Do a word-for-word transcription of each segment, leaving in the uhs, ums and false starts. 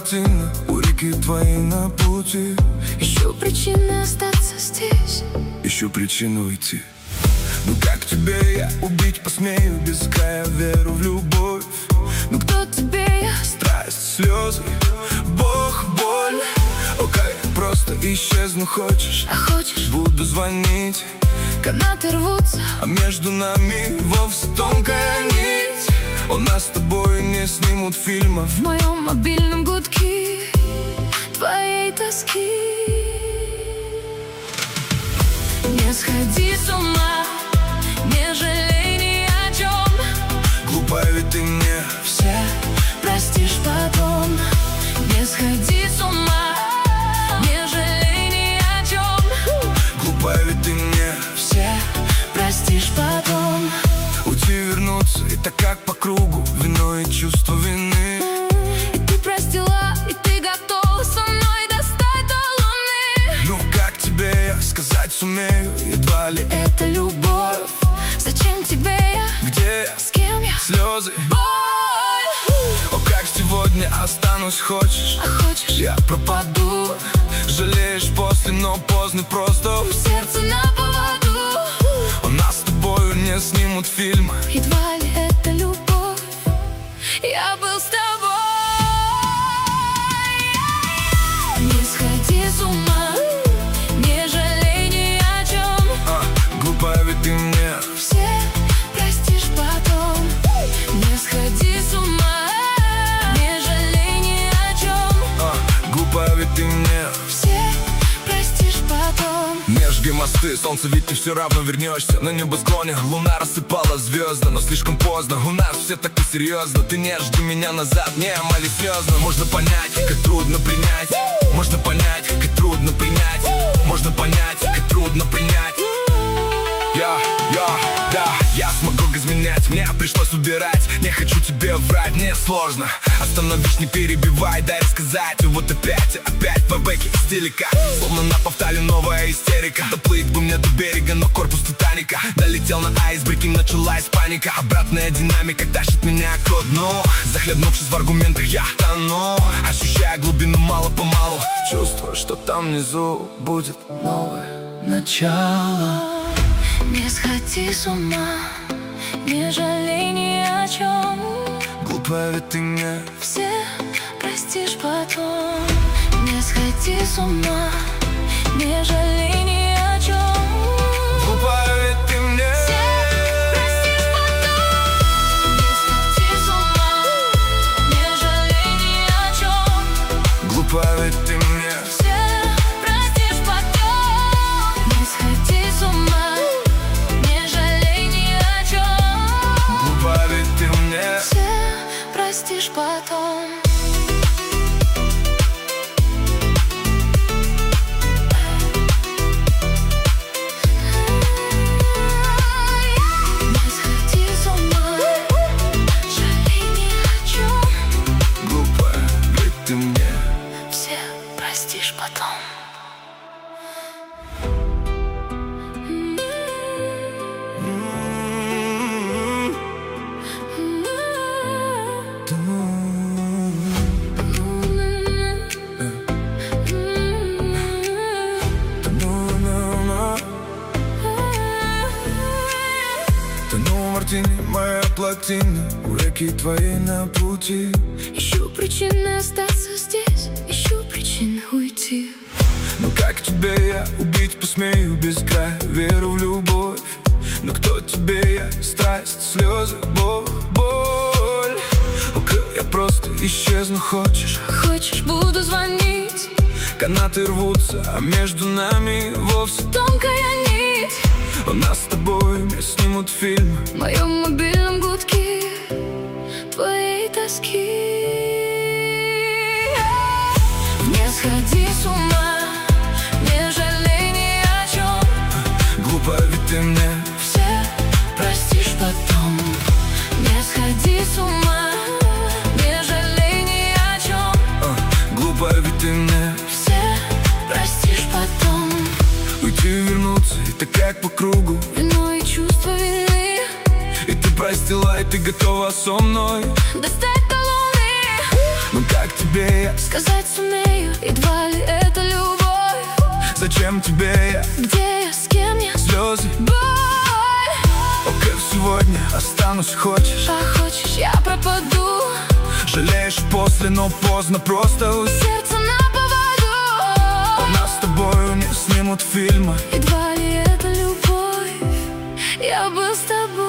плотина, у реки твоей на пути. Ищу причины остаться здесь, ищу причину уйти. Ну как тебе я убить посмею, без края веру в любовь. Ну кто тебе я? Страсть, слезы, Бог, боль. О, как я просто исчезну, хочешь? А хочешь? Буду звонить, канаты рвутся, а между нами вовсе тонкая нить. У нас с тобой не снимут фильмов в моем мобильном гудке твоей тоски. Не сходи с ума, не жалей ни о чем. Глупая ведь ты мне, все простишь потом. Не сходи с ума, не жалей ни о чем. Глупая ведь ты мне, все простишь потом. уйти, вернуться, и так как по кругу, вино и чувство вины. И ты простила, и ты готова со мной достать до луны. Ну как тебе я сказать сумею, едва ли Это любовь, зачем тебе я? где я, С кем я? слезы, Боль. О, как сегодня останусь, хочешь? А хочешь? Я пропаду, жалеешь после, но поздно, просто Сердце на поводу. у нас с тобою не снимут фильма. Едва ли это любовь, я был с тобой. Не сходи с ума, не жалей ни о чем. а, Глупая ведь ты мне, Все простишь потом. Не сходи с ума, не жалей ни о чем. а, Глупая ведь ты мне. Все простишь потом. Межги мосты, солнце ведь ты все равно вернешься. На небосклоне луна рассыпала звезды, но слишком поздно, у нас все так и серьезно. Ты не жди меня назад, не малифиозно. Можно понять, как трудно принять. Можно понять, как трудно принять. Можно понять, как трудно принять. Я, я, да, я смогу изменять, мне пришлось убирать. Не хочу тебе врать, мне сложно. Остановись, не перебивай, дай рассказать. И вот опять, опять по бэке издалека, словно на повторе новая истерика. Доплыть бы мне до берега, но корпус Титаника долетел на айсберг, и началась паника. Обратная динамика тащит меня к дну. Захлебнувшись в аргументах, я тону, ощущая глубину мало-помалу. Чувствую, что там внизу будет новое начало. Не сходи с ума, не жалей ни о чем. Глупая ведь ты мне, Все простишь потом. Не сходи с ума, не жалей ни о чем. глупая ведь ты мне. Все простишь потом. Не сходи с ума, не жалей ни о чем. Глупая ведь ты мне. Все простишь потом. Не сходи с ума, не жалей ни о чем. Глупая ведь ты мне. Все простишь потом. Не сходи с ума, жалей ни о чем. Глупая ведь ты мне. Все простишь потом. Тону в мартине, моя плотина, у реки твоей на пути. Ищу причины остаться здесь, ищу причины уйти. Ну как тебе я убить посмею, без края веру в любовь. Но кто тебе я, страсть, слезы, Бог, боль. О, как я просто исчезну, хочешь? Хочешь, буду звонить, Канаты рвутся, а между нами вовсе тонкая нить. у нас с тобой не снимут фильм В моем мобильном гудке твоей тоски. Не сходи с ума, не жалей ни о чем. Глупая ведь ты мне. Все простишь потом. Не сходи с ума, не жалей ни о чем. а, Глупая ведь ты мне. Все простишь потом. Уйти, вернуться, и так как по кругу. Вино и чувство вины. И ты простила, и ты готова со мной. Достать до луны. Ну Ну как тебе я сказать сумею, едва ли это любовь? Зачем тебе я? Где я, с кем я? Слезы, Боль. окей, сегодня останусь, хочешь? А хочешь, я пропаду? Жалеешь после, но поздно, просто у Сердце на поводу. нас с тобою не снимут фильмы. Едва ли это любовь, я был с тобой.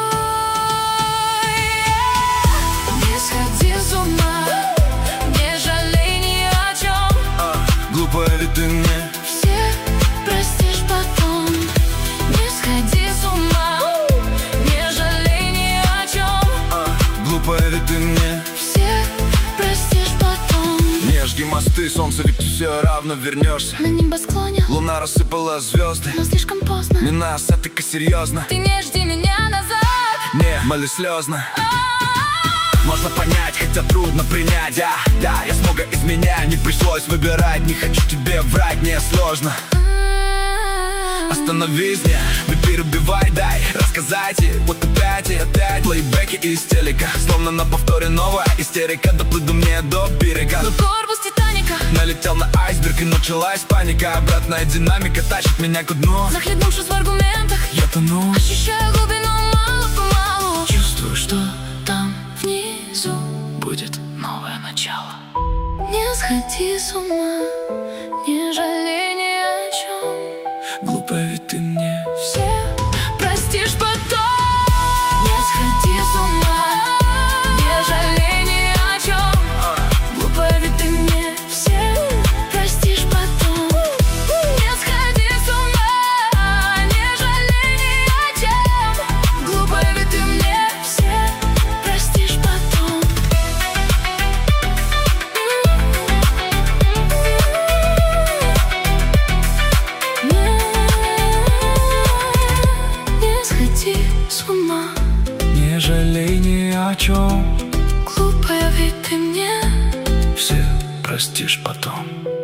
Не сходи с ума, не жалей ни о чем. а, Глупая ли ты мне? Все простишь потом. Не сходи с ума, не жалей ни о чем. а, Глупая ли ты мне? Все простишь потом. Не жги мосты, солнце, ведь ты все равно вернешься. На небосклоне Луна рассыпала звезды. но слишком поздно. Не нас, а ты-ка серьезно. Ты не жди меня назад. Не, моли слезно. Можно понять, хотя трудно принять. Да, да, я смог из меня, не пришлось выбирать. Не хочу тебе врать, мне сложно. Остановись, не, не перебивай, дай рассказать. И вот опять и опять плейбеки из телека. Словно на повторе новая истерика. Доплыду мне до берега. Но корпус Титаника Налетел на айсберг и началась паника. Обратная динамика тащит меня ко дну. захлебнувшись в аргументах, Я тону. ощущаю глубину мало-помалу. Чувствую, что Там внизу будет. новое начало. Не сходи с ума, не жалей ни о чем. Глупая ведь ты мне. Все простишь потом. Не сходи с ума, не жалей ни о чем. Глупая ведь ты мне. Все простишь потом. Не сходи с ума, не жалей ни о чем. Глупая ведь ты мне. Все простишь потом. Не сходи с ума, Не жалей ни о чем. глупая ведь ты мне. Все простишь потом.